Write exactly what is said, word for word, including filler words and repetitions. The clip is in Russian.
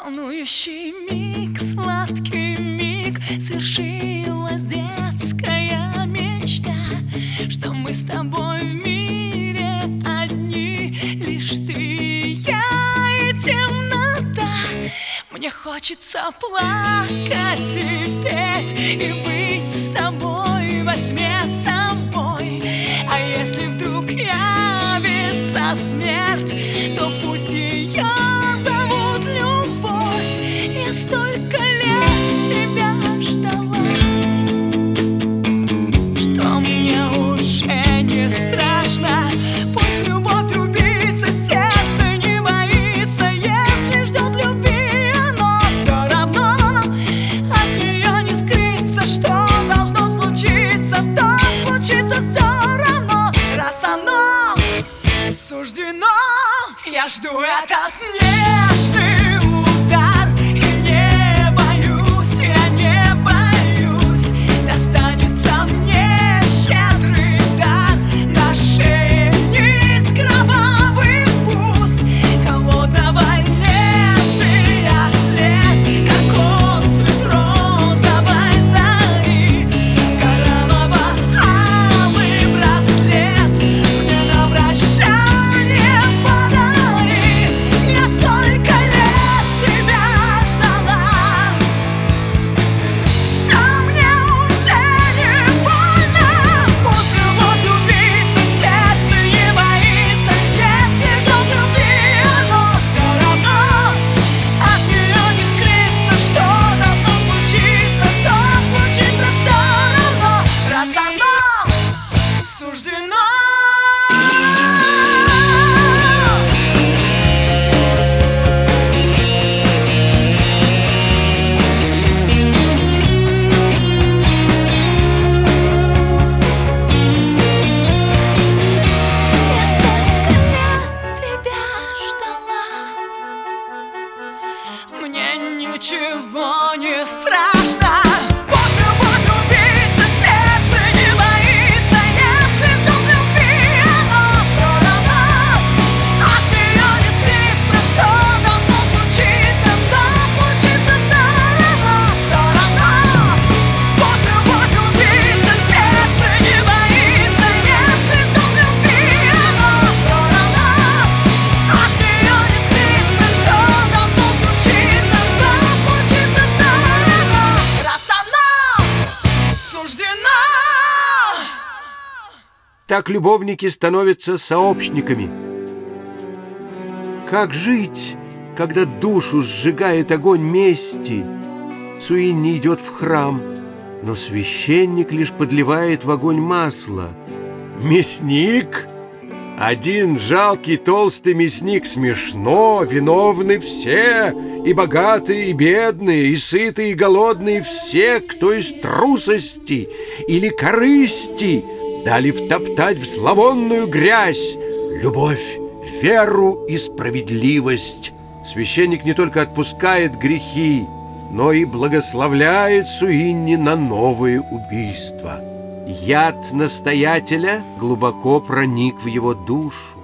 Волнующий миг, сладкий миг, свершилась детская мечта, что мы с тобой в мире одни, лишь ты и я и темнота. Мне хочется плакать и петь, и быть с тобой во тьме с тобой. А если вдруг явится смерть, то пусть ее зовут любовь. Я столько лет тебя ждала, что мне уже не страшно. Пусть любовь убийца, сердце не боится. Если ждет любви, но все равно от нее не скрыться. Что должно случиться, то случится все равно. Раз оно суждено, я жду этот нежный удар. И не боюсь, я не боюсь, достанется мне щедрый дар. На шее нить, кровавый вкус холодного лезвия след, как отцвет розовой зари. Кораллово-алый браслет мне на прощание подари. Я столько лет тебя ждала, что мне уже не больно. Пусть любовь убийца, сердце не боится. Если ждет любви, но все равно от нее не скрыться. Что должно случиться, то случится все равно. Раз оно суждено. Я столько лет тебя ждала, мне ничего не страшно. Пусть любовь убийца, сердце не боится. Если ждет любви, но все равно от нее не скрыться. Что должно случиться, то случится все равно. Все равно пусть любовь убийца, сердце не боится. Если ждет любви, но все равно от нее не скрыться. Что должно случиться, то случится все равно. Раз оно суждено. Так любовники становятся сообщниками. Как жить, когда душу сжигает огонь мести? Суинни идет в храм, но священник лишь подливает в огонь масло. Мясник? Один жалкий толстый мясник. Смешно, виновны все, и богатые, и бедные, и сытые, и голодные, все, кто из трусости или корысти дали втоптать в зловонную грязь любовь, веру и справедливость. Священник не только отпускает грехи, но и благословляет Суинни на новые убийства. Яд настоятеля глубоко проник в его душу.